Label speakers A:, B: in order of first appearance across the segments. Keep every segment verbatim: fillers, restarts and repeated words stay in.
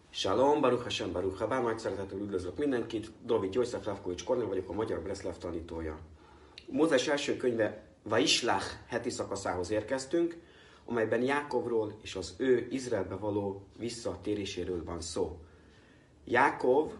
A: Shalom, Baruch Hashem, Baruch Habá, nagy szeretettel üdvözlök mindenkit. Dovid György Lavkovics Kornél vagyok, a Magyar Breszlev tanítója. Mózes első könyve Vaislach heti szakaszához érkeztünk, amelyben Jákovról és az ő Izraelbe való visszatéréséről van szó. Jákov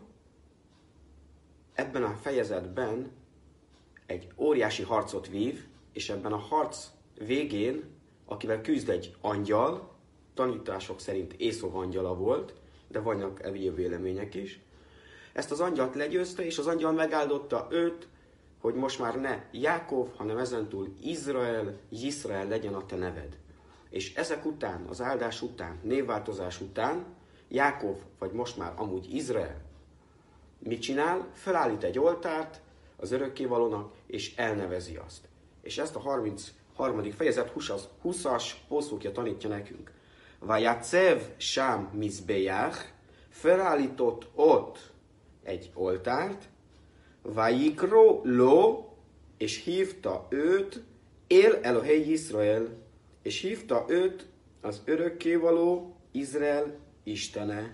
A: ebben a fejezetben egy óriási harcot vív, és ebben a harc végén, akivel küzd egy angyal, tanítások szerint Észov angyala volt, de vannak egyéb vélemények is. Ezt az angyalt legyőzte, és az angyal megáldotta őt, hogy most már ne Jákov, hanem ezentúl Izrael, Yisrael legyen a te neved. És ezek után, az áldás után, névváltozás után, Jákov, vagy most már amúgy Izrael, mit csinál? Felállít egy oltárt az örökkévalónak, és elnevezi azt. És ezt a harmincharmadik fejezet húszas pószókja tanítja nekünk. Vajacev Sám Mizbeach, felállított ott egy oltárt, Vajikro Lo, és hívta őt El Elohei Yisrael, és hívta őt az örökkévaló Izrael Istene.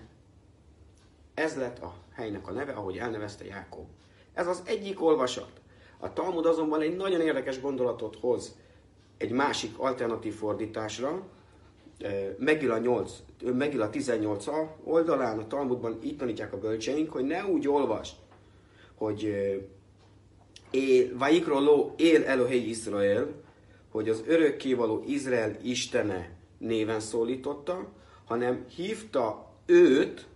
A: Ez lett a helynek a neve, ahogy elnevezte Jákob. Ez az egyik olvasat. A Talmud azonban egy nagyon érdekes gondolatot hoz egy másik alternatív fordításra, Megila, nyolc, Megila tizennyolc oldalán, a Talmudban így tanítják a bölcseink, hogy ne úgy olvasd, hogy Vajikro Lo El Elohei Yisrael, hogy az örökkévaló Izrael Istene néven szólította, hanem hívta őt,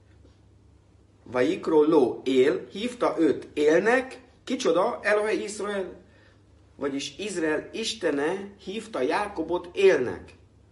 A: Vajikro Lo El, hívta őt élnek, kicsoda? Elohei Yisrael. Vagyis Izrael Istene hívta Jákobot élnek.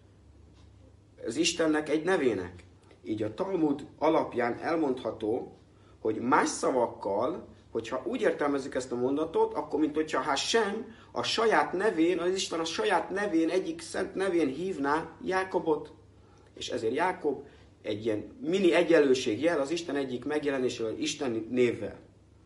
A: Az Istennek egy nevének. Így a Talmud alapján elmondható, hogy más szavakkal, hogyha úgy értelmezzük ezt a mondatot, akkor mint hogyha Hashem a saját nevén, az Isten a saját nevén, egyik szent nevén hívná Jákobot. És ezért Jákob egy ilyen mini egyenlőségjel az Isten egyik megjelenésével, Isten névvel.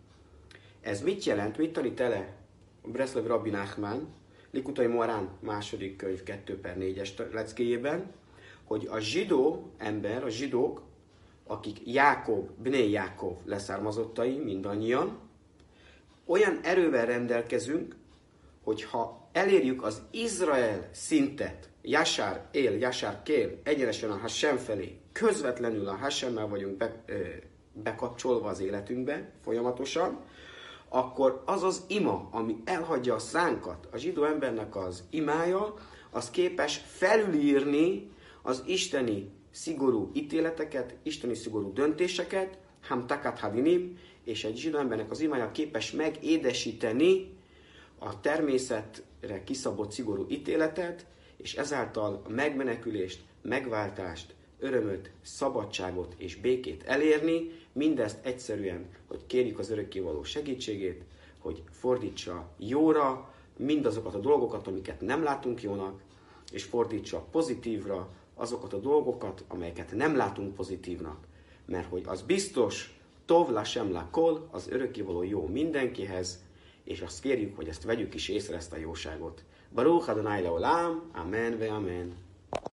A: Ez mit jelent? Mit tanít ele Breszlev Rabbi Nachman, Likutai Moharán második könyv kettő per négyes leckéjében, hogy a zsidó ember, a zsidók, akik Jákob, Bné Jákov leszármazottai, mindannyian, olyan erővel rendelkezünk, hogy ha elérjük az Izrael szintet, Jasár él, Jasár kél, egyenesen a Hashem felé, közvetlenül a Hashemmel vagyunk be, ö, bekapcsolva az életünkbe folyamatosan, akkor az az ima, ami elhagyja a szánkat, a zsidó embernek az imája, az képes felülírni az isteni szigorú ítéleteket, isteni szigorú döntéseket, ham takat hadinim, és egy zsidó embernek az imája képes megédesíteni a természetre kiszabott szigorú ítéletet, és ezáltal a megmenekülést, megváltást, örömöt, szabadságot és békét elérni, mindezt egyszerűen, hogy kérjük az örökkévaló segítségét, hogy fordítsa jóra mindazokat a dolgokat, amiket nem látunk jónak, és fordítsa pozitívra azokat a dolgokat, amelyeket nem látunk pozitívnak. Mert hogy az biztos, tov lasem lakol, az örökkévaló jó mindenkihez, és azt kérjük, hogy ezt vegyük is észre, ezt a jóságot. Baruch Adonai Leolam, amen ve amen.